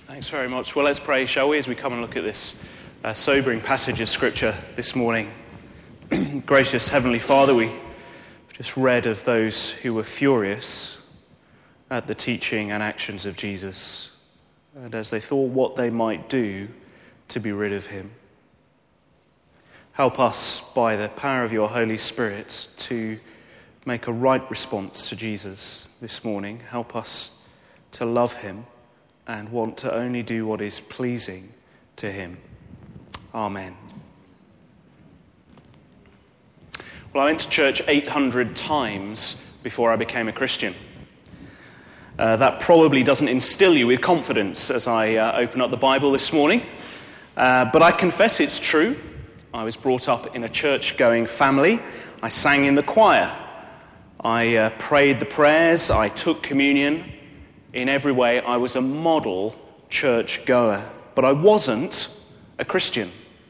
Thanks very much. Well, let's pray, shall we, as we come and look at this sobering passage of Scripture this morning. Gracious Heavenly Father, we just read of those who were furious at the teaching and actions of Jesus, and as they thought what they might do to be rid of him. Help us, by the power of your Holy Spirit, to make a right response to Jesus this morning. Help us to love him and want to only do what is pleasing to him. Amen. Well, I went to church 800 times before I became a Christian. That probably doesn't instill you with confidence as I open up the Bible this morning. But I confess it's true. I was brought up in a church-going family. I sang in the choir. I prayed the prayers. I took communion. In every way, I was a model church-goer. But I wasn't a Christian.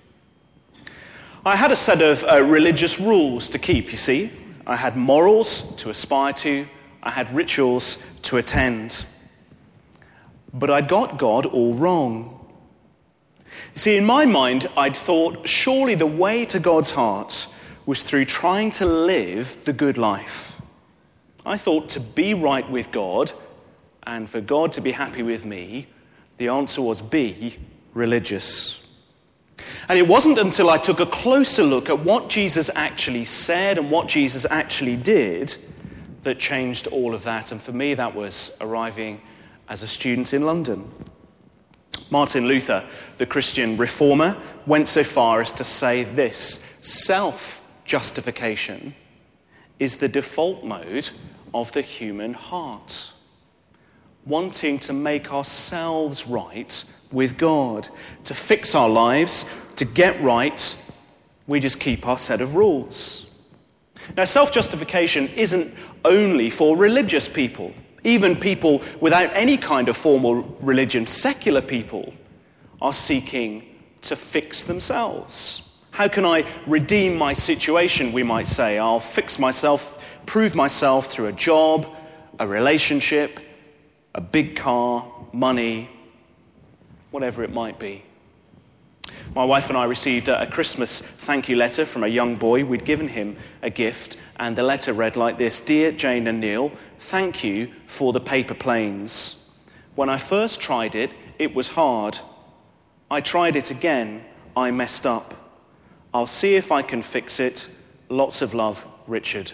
I had a set of religious rules to keep, you see. I had morals to aspire to. I had rituals to attend. But I got God all wrong. You see, in my mind, I'd thought surely the way to God's heart was through trying to live the good life. I thought to be right with God and for God to be happy with me, the answer was be religious. And it wasn't until I took a closer look at what Jesus actually said and what Jesus actually did that changed all of that. And for me, that was arriving as a student in London. Martin Luther, the Christian reformer, went so far as to say this: self-justification is the default mode of the human heart. Wanting to make ourselves right with God, to fix our lives, to get right, we just keep our set of rules. Now, self-justification isn't only for religious people. Even people without any kind of formal religion, secular people, are seeking to fix themselves. How can I redeem my situation, we might say? I'll fix myself, prove myself through a job, a relationship, a big car, money, whatever it might be. My wife and I received a Christmas thank you letter from a young boy. We'd given him a gift, and the letter read like this: Dear Jane and Neil, thank you for the paper planes. When I first tried it, it was hard. I tried it again. I messed up. I'll see if I can fix it. Lots of love, Richard.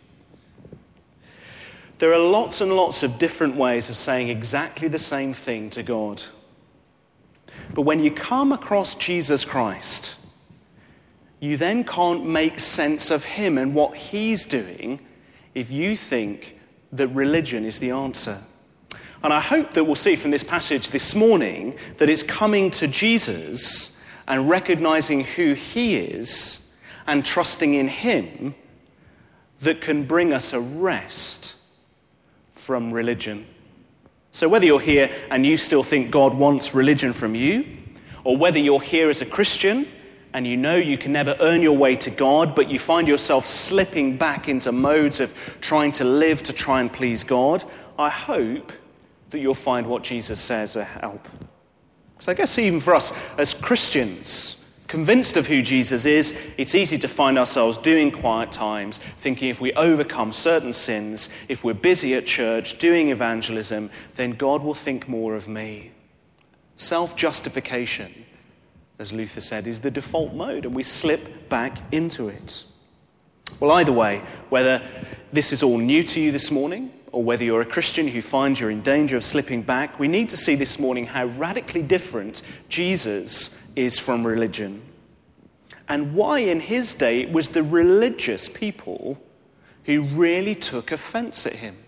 There are lots and lots of different ways of saying exactly the same thing to God. But when you come across Jesus Christ, you then can't make sense of him and what he's doing if you think that religion is the answer. And I hope that we'll see from this passage this morning that it's coming to Jesus and recognizing who he is and trusting in him that can bring us a rest from religion. So whether you're here and you still think God wants religion from you, or whether you're here as a Christian and you know you can never earn your way to God, but you find yourself slipping back into modes of trying to live to try and please God, I hope that you'll find what Jesus says a help. So I guess even for us as Christians, convinced of who Jesus is, it's easy to find ourselves doing quiet times, thinking if we overcome certain sins, if we're busy at church doing evangelism, then God will think more of me. Self-justification, as Luther said, is the default mode, and we slip back into it. Well, either way, whether this is all new to you this morning, or whether you're a Christian who finds you're in danger of slipping back, we need to see this morning how radically different Jesus is from religion, and why in his day it was the religious people who really took offense at him.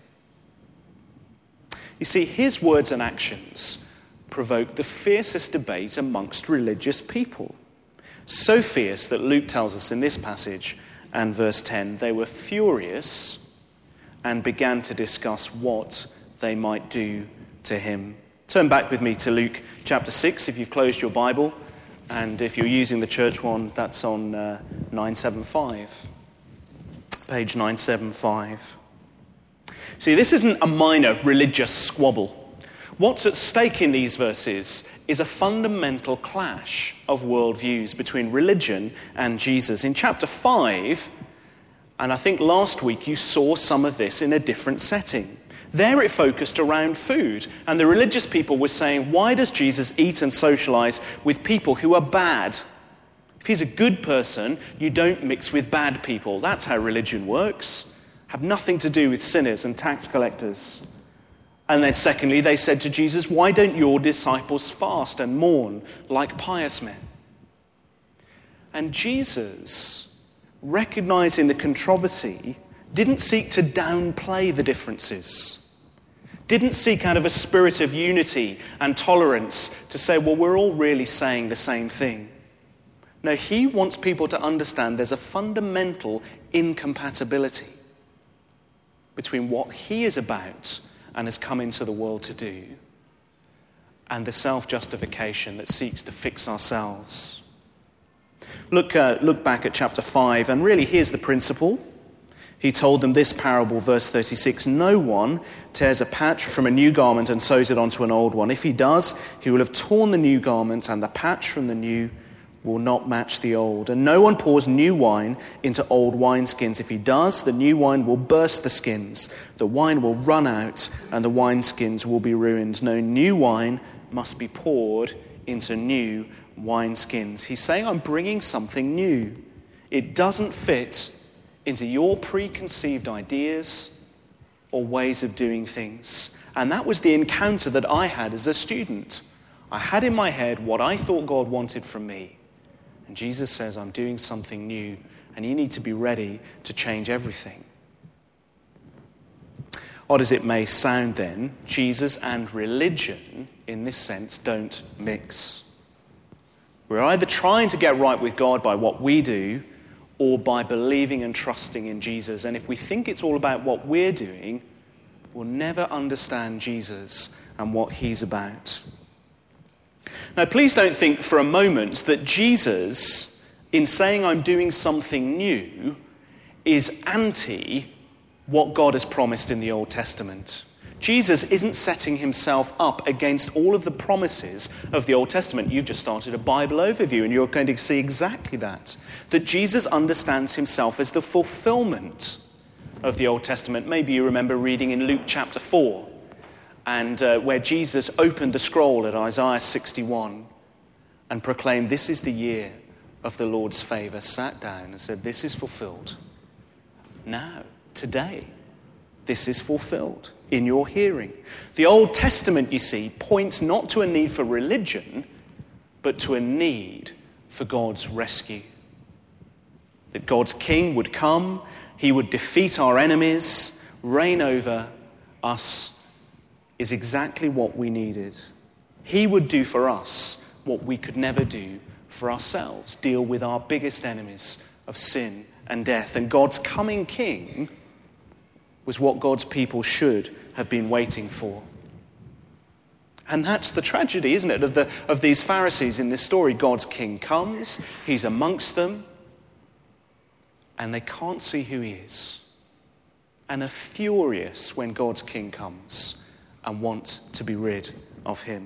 You see, his words and actions provoked the fiercest debate amongst religious people. So fierce that Luke tells us in this passage and verse 10, they were furious and began to discuss what they might do to him. Turn back with me to Luke chapter 6 if you've closed your Bible. And if you're using the church one, that's on 975. Page 975. See, this isn't a minor religious squabble. What's at stake in these verses is a fundamental clash of worldviews between religion and Jesus. In chapter 5, and I think last week you saw some of this in a different setting. There it focused around food, and the religious people were saying, why does Jesus eat and socialize with people who are bad? If he's a good person, you don't mix with bad people. That's how religion works. Have nothing to do with sinners and tax collectors. And then secondly, they said to Jesus, why don't your disciples fast and mourn like pious men? And Jesus, recognizing the controversy, didn't seek to downplay the differences. Didn't seek out of a spirit of unity and tolerance to say, well, we're all really saying the same thing. No, he wants people to understand there's a fundamental incompatibility between what he is about and has come into the world to do, and the self-justification that seeks to fix ourselves. Look back at chapter 5, and really here's the principle. He told them this parable, verse 36, no one tears a patch from a new garment and sews it onto an old one. If he does, he will have torn the new garment, and the patch from the new will not match the old. And no one pours new wine into old wineskins. If he does, the new wine will burst the skins. The wine will run out, and the wineskins will be ruined. No, new wine must be poured into new wineskins. He's saying, I'm bringing something new. It doesn't fit into your preconceived ideas or ways of doing things. And that was the encounter that I had as a student. I had in my head what I thought God wanted from me. And Jesus says, I'm doing something new, and you need to be ready to change everything. Odd as it may sound then, Jesus and religion, in this sense, don't mix. We're either trying to get right with God by what we do, or by believing and trusting in Jesus. And if we think it's all about what we're doing, we'll never understand Jesus and what he's about. Now, please don't think for a moment that Jesus, in saying I'm doing something new, is anti what God has promised in the Old Testament. Jesus isn't setting himself up against all of the promises of the Old Testament. You've just started a Bible overview, and you're going to see exactly that. That Jesus understands himself as the fulfillment of the Old Testament. Maybe you remember reading in Luke chapter 4, and where Jesus opened the scroll at Isaiah 61 and proclaimed, this is the year of the Lord's favor, sat down and said, this is fulfilled. Now, today, this is fulfilled in your hearing. The Old Testament, you see, points not to a need for religion, but to a need for God's rescue. That God's king would come, he would defeat our enemies, reign over us, is exactly what we needed. He would do for us what we could never do for ourselves, deal with our biggest enemies of sin and death. And God's coming king was what God's people should have been waiting for. And that's the tragedy, isn't it, of these Pharisees in this story. God's king comes, he's amongst them, and they can't see who he is, and are furious when God's king comes and want to be rid of him.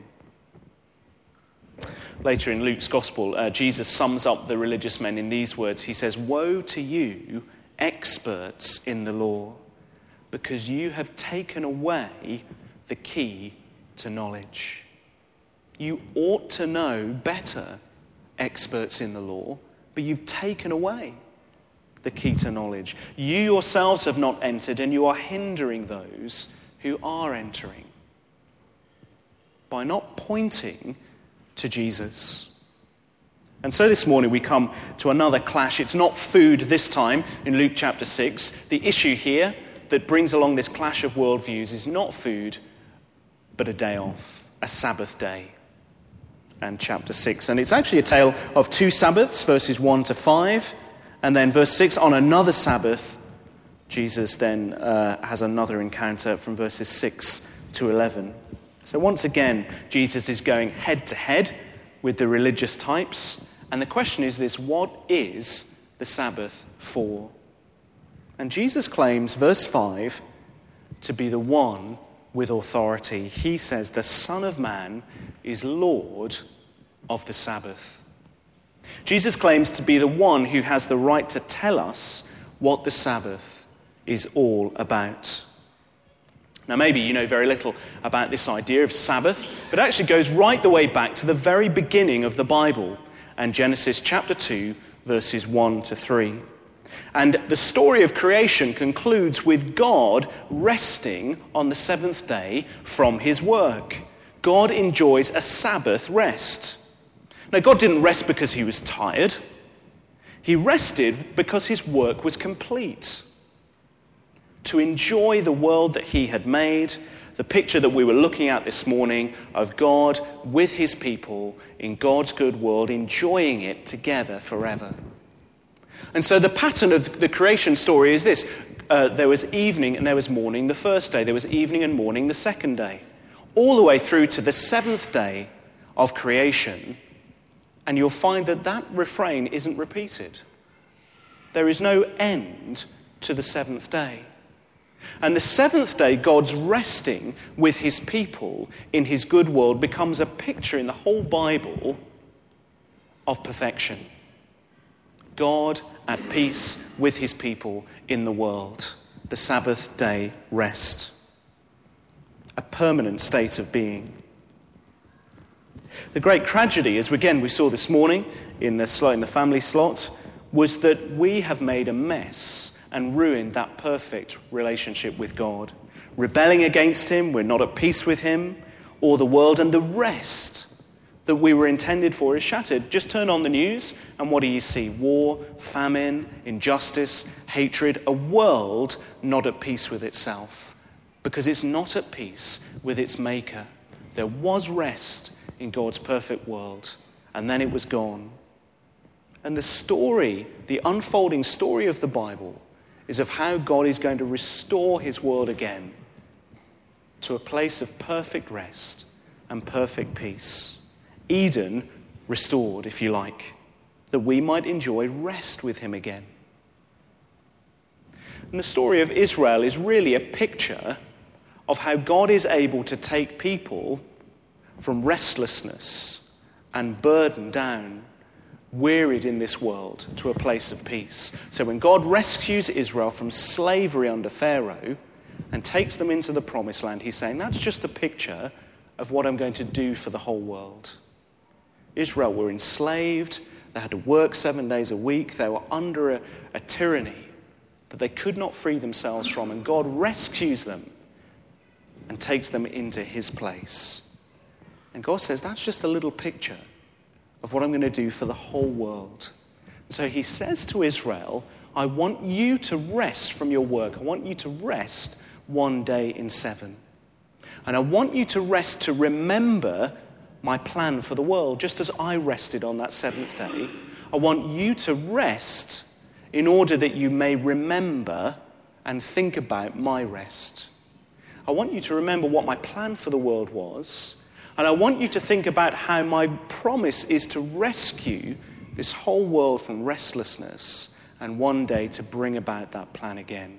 Later in Luke's gospel, Jesus sums up the religious men in these words. He says, woe to you, experts in the law, because you have taken away the key to knowledge. You ought to know better, experts in the law, but you've taken away the key to knowledge. You yourselves have not entered, and you are hindering those who are entering by not pointing to Jesus. And so this morning we come to another clash. It's not food this time in Luke chapter 6. The issue here that brings along this clash of worldviews is not food, but a day off, a Sabbath day. And chapter 6. And it's actually a tale of two Sabbaths, verses 1 to 5. And then verse 6, on another Sabbath, Jesus then has another encounter from verses 6 to 11. So once again, Jesus is going head to head with the religious types. And the question is this, what is the Sabbath for? And Jesus claims, verse 5, to be the one with authority. He says the Son of Man is Lord of the Sabbath. Jesus claims to be the one who has the right to tell us what the Sabbath is all about. Now, maybe you know very little about this idea of Sabbath, but it actually goes right the way back to the very beginning of the Bible and Genesis chapter 2, verses 1 to 3. And the story of creation concludes with God resting on the seventh day from his work. God enjoys a Sabbath rest. Now, God didn't rest because he was tired. He rested because his work was complete. To enjoy the world that he had made, the picture that we were looking at this morning of God with his people in God's good world, enjoying it together forever. And so the pattern of the creation story is this. There was evening and there was morning the first day. There was evening and morning the second day. All the way through to the seventh day of creation. And you'll find that that refrain isn't repeated. There is no end to the seventh day. And the seventh day, God's resting with his people in his good world becomes a picture in the whole Bible of perfection. God at peace with his people in the world. The Sabbath day rest. A permanent state of being. The great tragedy, as again we saw this morning in the family slot, was that we have made a mess and ruined that perfect relationship with God. Rebelling against him, we're not at peace with him or the world, and the rest that we were intended for is shattered. Just turn on the news and what do you see? War, famine, injustice, hatred, a world not at peace with itself because it's not at peace with its maker. There was rest in God's perfect world, and then it was gone. And the story, the unfolding story of the Bible, is of how God is going to restore his world again to a place of perfect rest and perfect peace. Eden restored, if you like, that we might enjoy rest with him again. And the story of Israel is really a picture of how God is able to take people from restlessness and burden down, wearied in this world, to a place of peace. So when God rescues Israel from slavery under Pharaoh and takes them into the promised land, he's saying, that's just a picture of what I'm going to do for the whole world. Israel were enslaved. They had to work 7 days a week. They were under a tyranny that they could not free themselves from. And God rescues them and takes them into his place. And God says, that's just a little picture of what I'm going to do for the whole world. So he says to Israel, I want you to rest from your work. I want you to rest 1 day in 7. And I want you to rest to remember my plan for the world, just as I rested on that seventh day. I want you to rest in order that you may remember and think about my rest. I want you to remember what my plan for the world was. And I want you to think about how my promise is to rescue this whole world from restlessness and one day to bring about that plan again.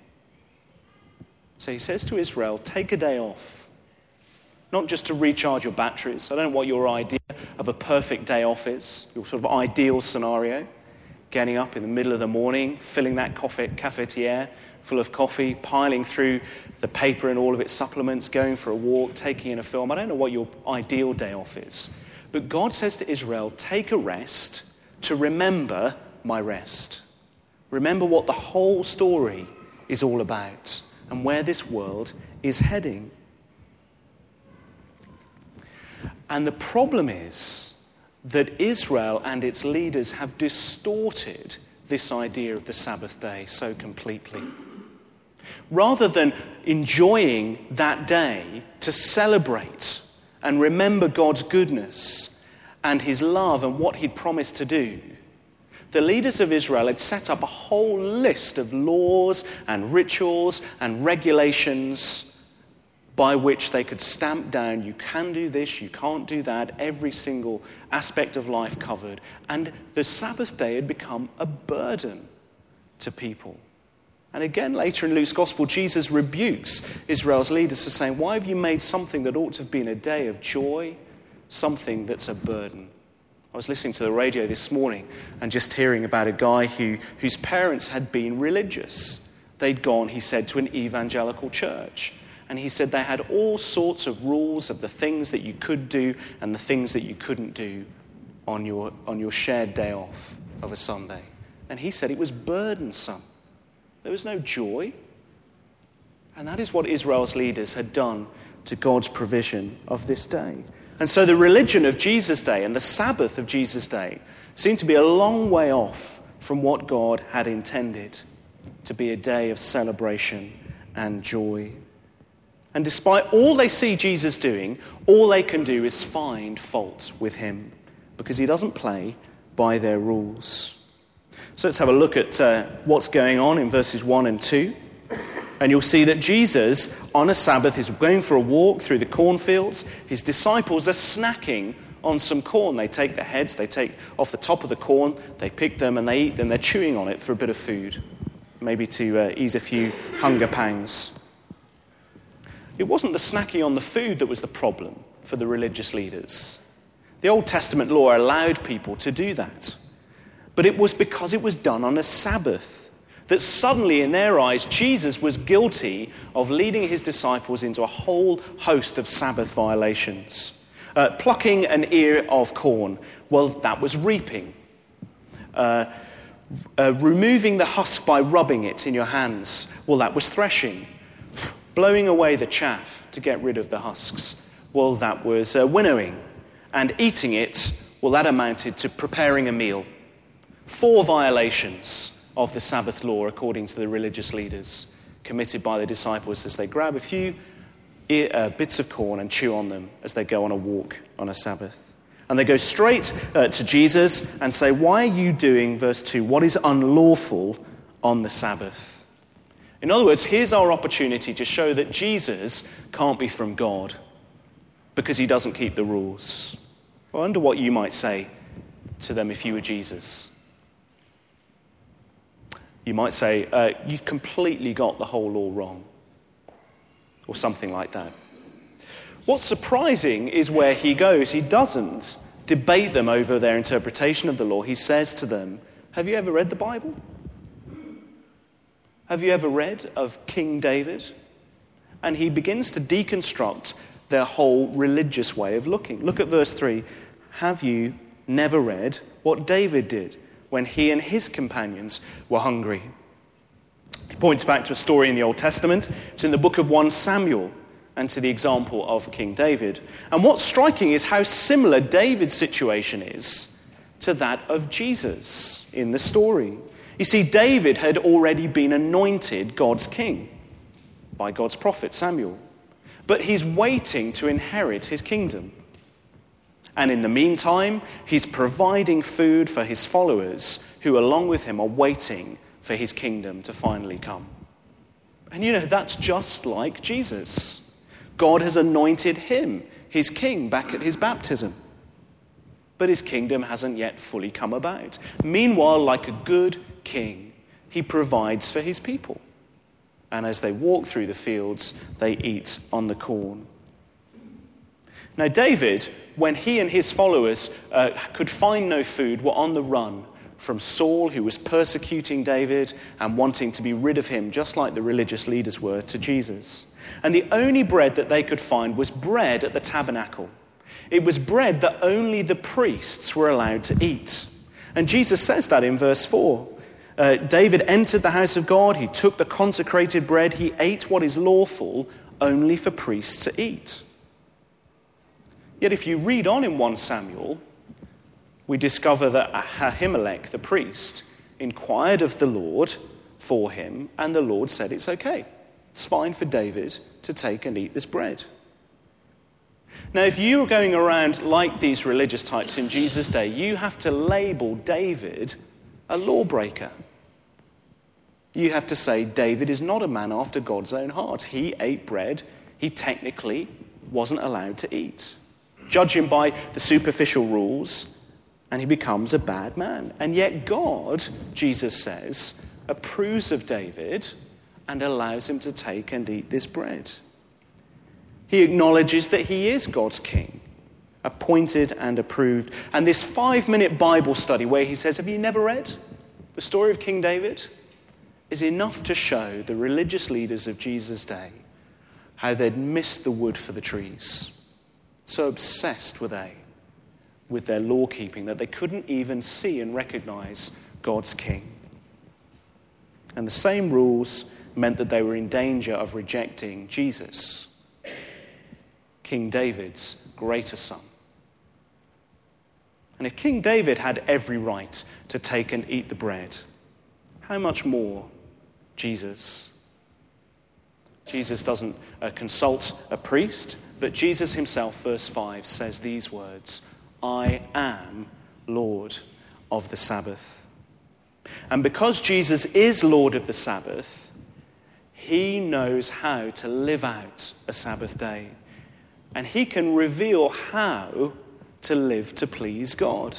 So he says to Israel, take a day off. Not just to recharge your batteries. I don't know what your idea of a perfect day off is, your sort of ideal scenario. Getting up in the middle of the morning, filling that cafetiere full of coffee, piling through the paper and all of its supplements, going for a walk, taking in a film. I don't know what your ideal day off is. But God says to Israel, take a rest to remember my rest. Remember what the whole story is all about and where this world is heading. And the problem is that Israel and its leaders have distorted this idea of the Sabbath day so completely. Rather than enjoying that day to celebrate and remember God's goodness and his love and what he'd promised to do, the leaders of Israel had set up a whole list of laws and rituals and regulations by which they could stamp down, you can do this, you can't do that, every single aspect of life covered. And the Sabbath day had become a burden to people. And again, later in Luke's Gospel, Jesus rebukes Israel's leaders for saying, why have you made something that ought to have been a day of joy, something that's a burden? I was listening to the radio this morning and just hearing about a guy whose parents had been religious. They'd gone, he said, to an evangelical church. And he said they had all sorts of rules of the things that you could do and the things that you couldn't do on your shared day off of a Sunday. And he said it was burdensome. There was no joy. And that is what Israel's leaders had done to God's provision of this day. And so the religion of Jesus' day and the Sabbath of Jesus' day seemed to be a long way off from what God had intended to be a day of celebration and joy. And despite all they see Jesus doing, all they can do is find fault with him because he doesn't play by their rules. So let's have a look at what's going on in verses 1 and 2. And you'll see that Jesus, on a Sabbath, is going for a walk through the cornfields. His disciples are snacking on some corn. They take the heads, they take off the top of the corn, they pick them and they eat them. They're chewing on it for a bit of food, maybe to ease a few hunger pangs. It wasn't the snacking on the food that was the problem for the religious leaders. The Old Testament law allowed people to do that. But it was because it was done on a Sabbath that suddenly in their eyes Jesus was guilty of leading his disciples into a whole host of Sabbath violations. Plucking an ear of corn, well, that was reaping. Removing the husk by rubbing it in your hands, well, that was threshing. Blowing away the chaff to get rid of the husks, well, that was winnowing. And eating it, well, that amounted to preparing a meal. 4 violations of the Sabbath law, according to the religious leaders, committed by the disciples as they grab a few bits of corn and chew on them as they go on a walk on a Sabbath. And they go straight to Jesus and say, why are you doing, verse 2, what is unlawful on the Sabbath? In other words, here's our opportunity to show that Jesus can't be from God because he doesn't keep the rules. I wonder what you might say to them if you were Jesus. You might say, you've completely got the whole law wrong, or something like that. What's surprising is where he goes. He doesn't debate them over their interpretation of the law. He says to them, have you ever read the Bible? Have you ever read of King David? And he begins to deconstruct their whole religious way of looking. Look at verse 3. Have you never read what David did when he and his companions were hungry? He points back to a story in the Old Testament. It's in the book of 1 Samuel and to the example of King David. And what's striking is how similar David's situation is to that of Jesus in the story. You see, David had already been anointed God's king by God's prophet Samuel. But he's waiting to inherit his kingdom. And in the meantime, he's providing food for his followers who, along with him, are waiting for his kingdom to finally come. And you know, that's just like Jesus. God has anointed him, his king, back at his baptism. But his kingdom hasn't yet fully come about. Meanwhile, like a good king, he provides for his people. And as they walk through the fields, they eat on the corn. Now, David, when he and his followers could find no food, were on the run from Saul, who was persecuting David and wanting to be rid of him, just like the religious leaders were to Jesus. And the only bread that they could find was bread at the tabernacle. It was bread that only the priests were allowed to eat. And Jesus says that in verse 4. David entered the house of God, he took the consecrated bread, he ate what is lawful only for priests to eat. Yet if you read on in 1 Samuel, we discover that Ahimelech, the priest, inquired of the Lord for him, and the Lord said it's okay. It's fine for David to take and eat this bread. Now, if you were going around like these religious types in Jesus' day, you have to label David a lawbreaker. You have to say David is not a man after God's own heart. He ate bread he technically wasn't allowed to eat. Judge him by the superficial rules, and he becomes a bad man. And yet God, Jesus says, approves of David and allows him to take and eat this bread. He acknowledges that he is God's king, appointed and approved. And this 5-minute Bible study where he says, have you never read the story of King David? Is enough to show the religious leaders of Jesus' day how they'd missed the wood for the trees. So obsessed were they with their law keeping that they couldn't even see and recognize God's king. And the same rules meant that they were in danger of rejecting Jesus, King David's greater son. And if King David had every right to take and eat the bread, how much more Jesus? Jesus doesn't consult a priest, but Jesus himself, verse 5, says these words, I am Lord of the Sabbath. And because Jesus is Lord of the Sabbath, he knows how to live out a Sabbath day. And he can reveal how to live to please God.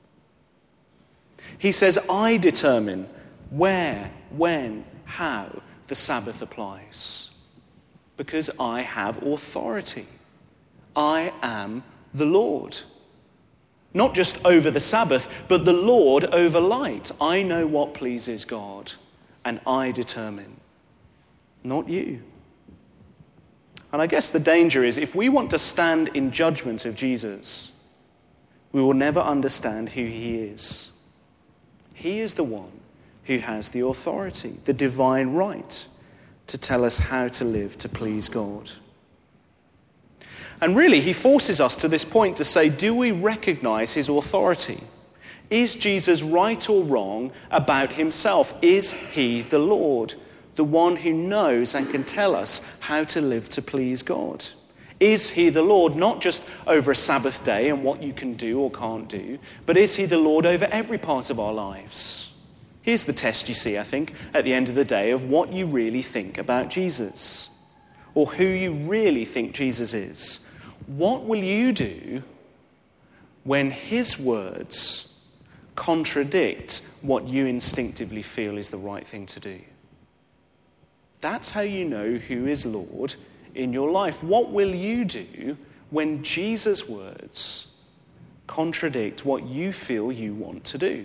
He says, I determine where, when, how the Sabbath applies. Because I have authority. I am the Lord. Not just over the Sabbath, but the Lord over light. I know what pleases God, and I determine, not you. And I guess the danger is if we want to stand in judgment of Jesus, we will never understand who he is. He is the one who has the authority, the divine right to tell us how to live to please God. And really, he forces us to this point to say, do we recognize his authority? Is Jesus right or wrong about himself? Is he the Lord, the one who knows and can tell us how to live to please God? Is he the Lord not just over a Sabbath day and what you can do or can't do, but is he the Lord over every part of our lives? Here's the test, you see, I think, at the end of the day of what you really think about Jesus, or who you really think Jesus is. What will you do when his words contradict what you instinctively feel is the right thing to do? That's how you know who is Lord in your life. What will you do when Jesus' words contradict what you feel you want to do?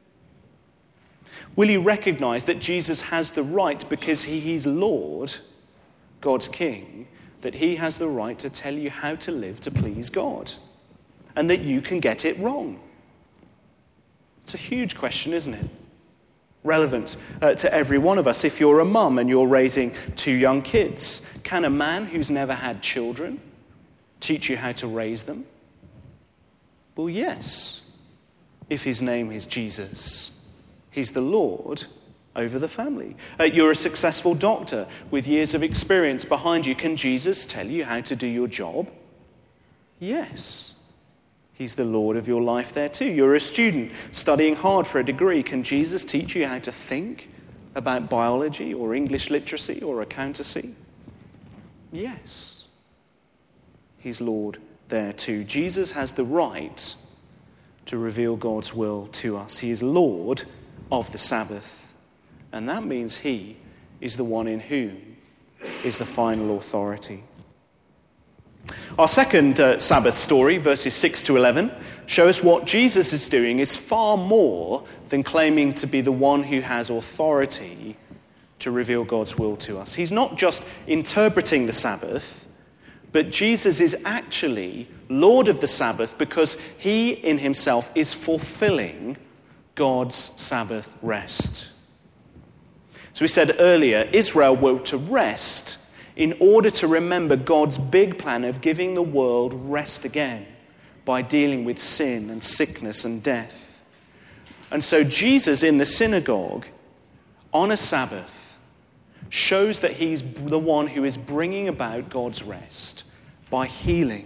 Will you recognize that Jesus has the right, because he is Lord, God's King, that he has the right to tell you how to live to please God, and that you can get it wrong? It's a huge question, isn't it? Relevant to every one of us. If you're a mum and you're raising 2 young kids, can a man who's never had children teach you how to raise them? Well, yes, if his name is Jesus. He's the Lord over the family. You're a successful doctor with years of experience behind you. Can Jesus tell you how to do your job? Yes. He's the Lord of your life there too. You're a student studying hard for a degree. Can Jesus teach you how to think about biology or English literacy or accountancy? Yes. He's Lord there too. Jesus has the right to reveal God's will to us. He is Lord of the Sabbath. And that means he is the one in whom is the final authority. Our second Sabbath story, verses 6 to 11, shows what Jesus is doing is far more than claiming to be the one who has authority to reveal God's will to us. He's not just interpreting the Sabbath, but Jesus is actually Lord of the Sabbath because he in himself is fulfilling God's Sabbath rest. So we said earlier, Israel were to rest in order to remember God's big plan of giving the world rest again by dealing with sin and sickness and death. And so Jesus in the synagogue on a Sabbath shows that he's the one who is bringing about God's rest by healing.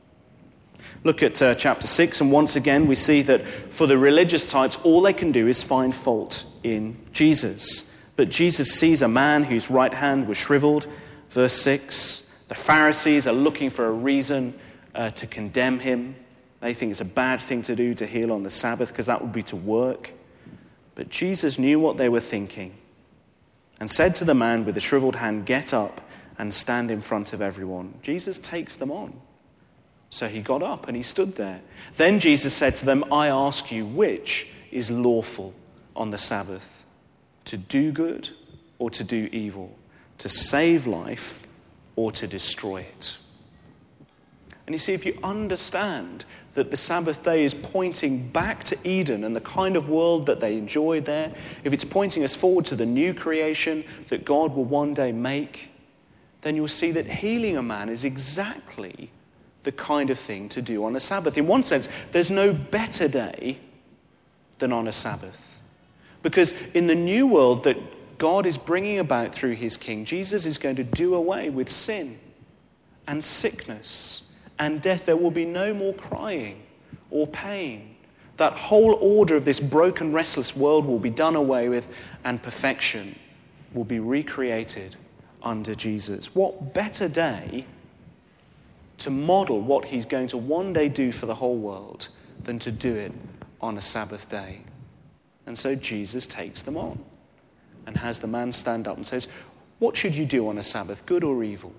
Look at chapter 6, and once again we see that for the religious types, all they can do is find fault in Jesus. But Jesus sees a man whose right hand was shriveled. Verse 6, the Pharisees are looking for a reason to condemn him. They think it's a bad thing to do to heal on the Sabbath because that would be to work. But Jesus knew what they were thinking. and said to the man with the shriveled hand, "Get up and stand in front of everyone." Jesus takes them on. So he got up and he stood there. Then Jesus said to them, "I ask you, which is lawful on the Sabbath? To do good or to do evil? To save life or to destroy it?" And you see, if you understand that the Sabbath day is pointing back to Eden and the kind of world that they enjoyed there, if it's pointing us forward to the new creation that God will one day make, then you'll see that healing a man is exactly the kind of thing to do on a Sabbath. In one sense, there's no better day than on a Sabbath. Because in the new world that God is bringing about through his King, Jesus is going to do away with sin and sickness and death. There will be no more crying or pain. That whole order of this broken, restless world will be done away with, and perfection will be recreated under Jesus. What better day to model what he's going to one day do for the whole world than to do it on a Sabbath day? And so Jesus takes them on and has the man stand up and says, "What should you do on a Sabbath, good or evil?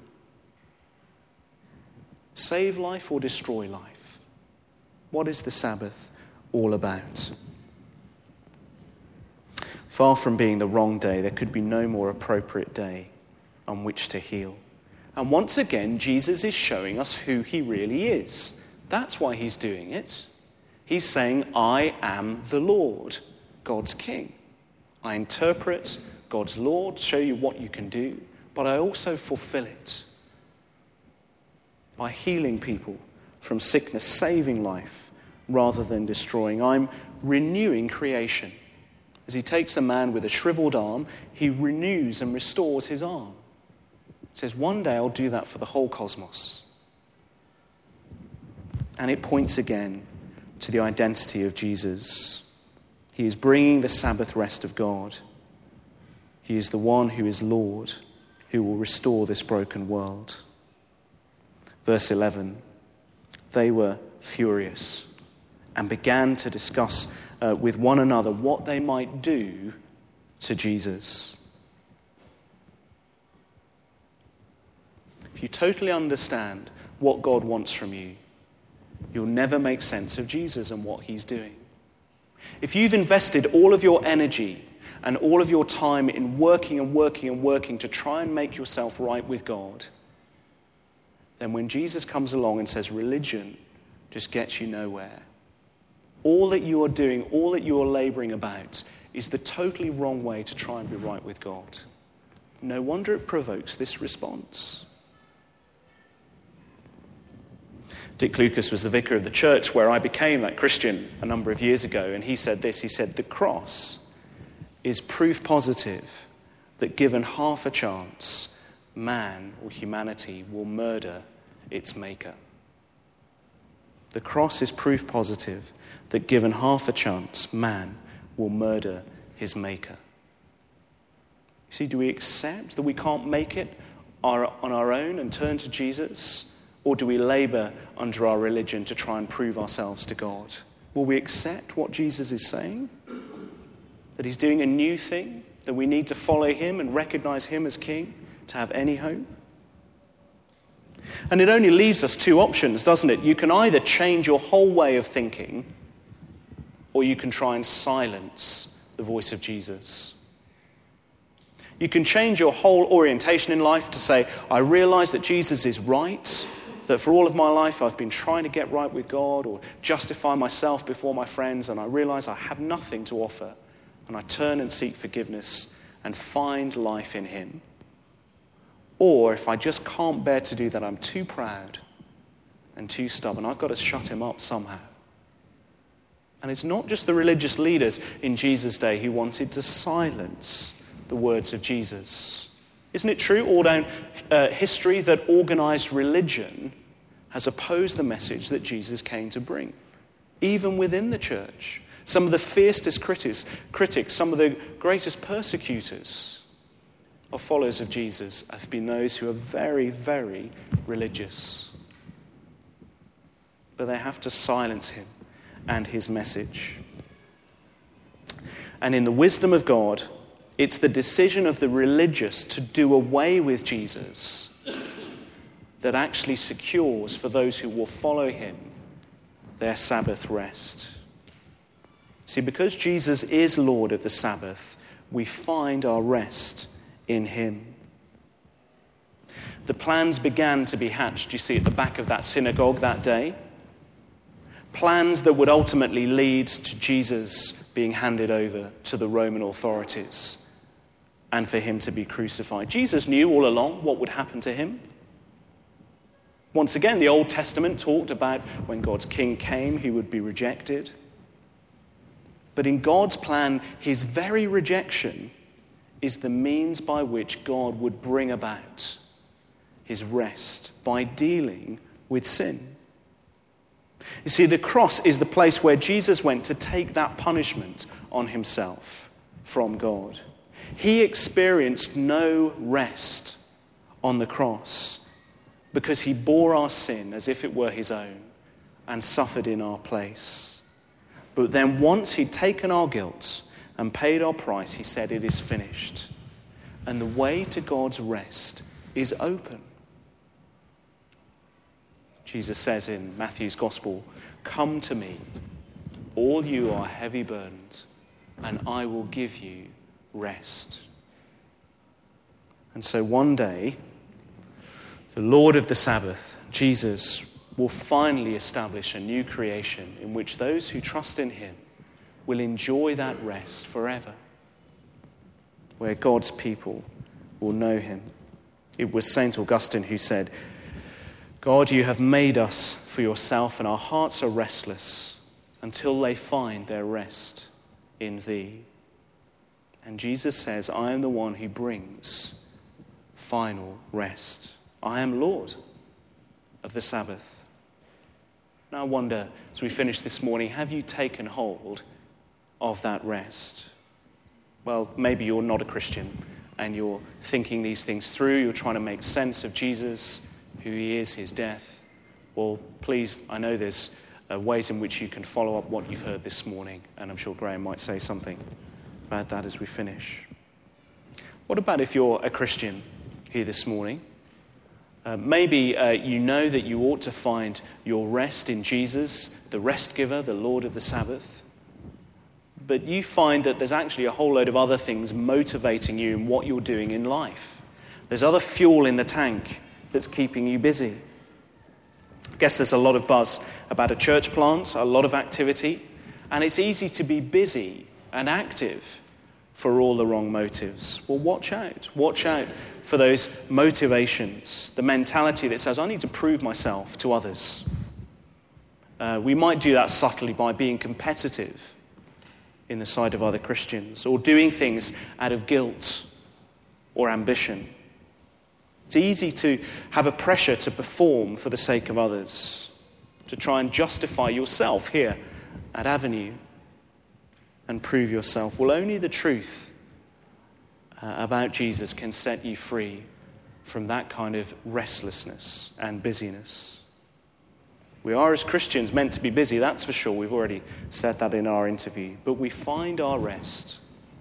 Save life or destroy life? What is the Sabbath all about?" Far from being the wrong day, there could be no more appropriate day on which to heal. And once again, Jesus is showing us who he really is. That's why he's doing it. He's saying, "I am the Lord, God's King. I interpret God's law, show you what you can do, but I also fulfill it by healing people from sickness, saving life rather than destroying. I'm renewing creation." As he takes a man with a shriveled arm, he renews and restores his arm. He says, one day I'll do that for the whole cosmos. And it points again to the identity of Jesus. He is bringing the Sabbath rest of God. He is the one who is Lord, who will restore this broken world. Verse 11, they were furious and began to discuss with one another what they might do to Jesus. If you totally understand what God wants from you, you'll never make sense of Jesus and what he's doing. If you've invested all of your energy and all of your time in working and working and working to try and make yourself right with God, then when Jesus comes along and says religion just gets you nowhere, all that you are doing, all that you are laboring about is the totally wrong way to try and be right with God. No wonder it provokes this response. Dick Lucas was the vicar of the church where I became that Christian a number of years ago, and he said this, he said, "The cross is proof positive that given half a chance, man or humanity will murder its maker." The cross is proof positive that given half a chance, man will murder his maker. You see, do we accept that we can't make it on our own and turn to Jesus? Or do we labor under our religion to try and prove ourselves to God? Will we accept what Jesus is saying? That he's doing a new thing, that we need to follow him and recognize him as king to have any hope? And it only leaves us two options, doesn't it? You can either change your whole way of thinking, or you can try and silence the voice of Jesus. You can change your whole orientation in life to say, I realize that Jesus is right, that for all of my life I've been trying to get right with God or justify myself before my friends, and I realize I have nothing to offer, and I turn and seek forgiveness and find life in him. Or if I just can't bear to do that, I'm too proud and too stubborn, I've got to shut him up somehow. And it's not just the religious leaders in Jesus' day who wanted to silence the words of Jesus. Isn't it true all down history that organized religion has opposed the message that Jesus came to bring? Even within the church. Some of the fiercest critics, some of the greatest persecutors of followers of Jesus have been those who are very, very religious. But they have to silence him and his message. And in the wisdom of God, It's the decision of the religious to do away with Jesus that actually secures for those who will follow him their Sabbath rest. See, because Jesus is Lord of the Sabbath, we find our rest in him. The plans began to be hatched, you see, at the back of that synagogue that day. Plans that would ultimately lead to Jesus being handed over to the Roman authorities and for him to be crucified. Jesus knew all along what would happen to him. Once again, the Old Testament talked about when God's king came, he would be rejected. But in God's plan, his very rejection is the means by which God would bring about his rest by dealing with sin. You see, the cross is the place where Jesus went to take that punishment on himself from God. He experienced no rest on the cross because he bore our sin as if it were his own and suffered in our place. But then once he'd taken our guilt and paid our price, he said, "It is finished." And the way to God's rest is open. Jesus says in Matthew's Gospel, "Come to me, all you are heavy burdened, and I will give you rest." And so one day, the Lord of the Sabbath, Jesus, will finally establish a new creation in which those who trust in him will enjoy that rest forever, where God's people will know him. It was St. Augustine who said, "God, you have made us for yourself, and our hearts are restless until they find their rest in thee." And Jesus says, "I am the one who brings final rest. I am Lord of the Sabbath." Now I wonder, as we finish this morning, have you taken hold of that rest? Well, maybe you're not a Christian and you're thinking these things through. You're trying to make sense of Jesus, who he is, his death. Well, please, I know there's ways in which you can follow up what you've heard this morning, and I'm sure Graham might say something about that as we finish. What about if you're a Christian here this morning? Maybe you know that you ought to find your rest in Jesus, the rest giver, the Lord of the Sabbath. But you find that there's actually a whole load of other things motivating you in what you're doing in life. There's other fuel in the tank that's keeping you busy. I guess there's a lot of buzz about a church plant, a lot of activity, and it's easy to be busy and active for all the wrong motives. Well, watch out. Watch out for those motivations, the mentality that says, "I need to prove myself to others." We might do that subtly by being competitive in the sight of other Christians, or doing things out of guilt or ambition. It's easy to have a pressure to perform for the sake of others, to try and justify yourself here at Avenue and prove yourself. Well, only the truth about Jesus can set you free from that kind of restlessness and busyness. We are, as Christians, meant to be busy, that's for sure. We've already said that in our interview. But we find our rest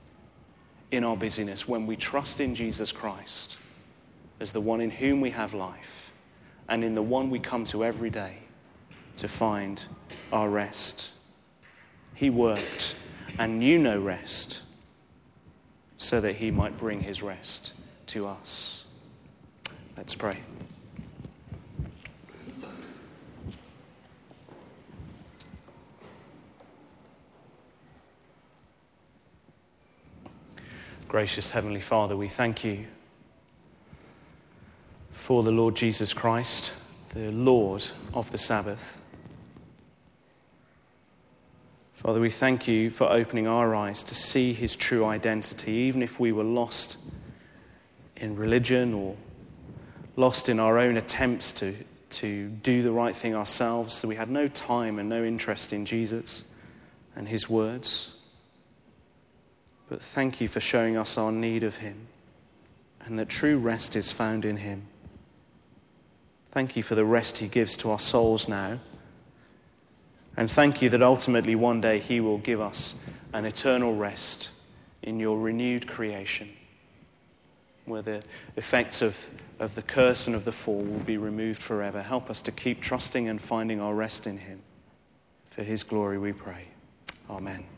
in our busyness when we trust in Jesus Christ as the one in whom we have life, and in the one we come to every day to find our rest. He worked and knew no rest so that he might bring his rest to us. Let's pray. Gracious Heavenly Father, we thank you for the Lord Jesus Christ, the Lord of the Sabbath. Father, we thank you for opening our eyes to see his true identity, even if we were lost in religion or lost in our own attempts to do the right thing ourselves, so we had no time and no interest in Jesus and his words. But thank you for showing us our need of him, and that true rest is found in him. Thank you for the rest he gives to our souls now. And thank you that ultimately one day he will give us an eternal rest in your renewed creation, where the effects of the curse and of the fall will be removed forever. Help us to keep trusting and finding our rest in him. For his glory we pray. Amen.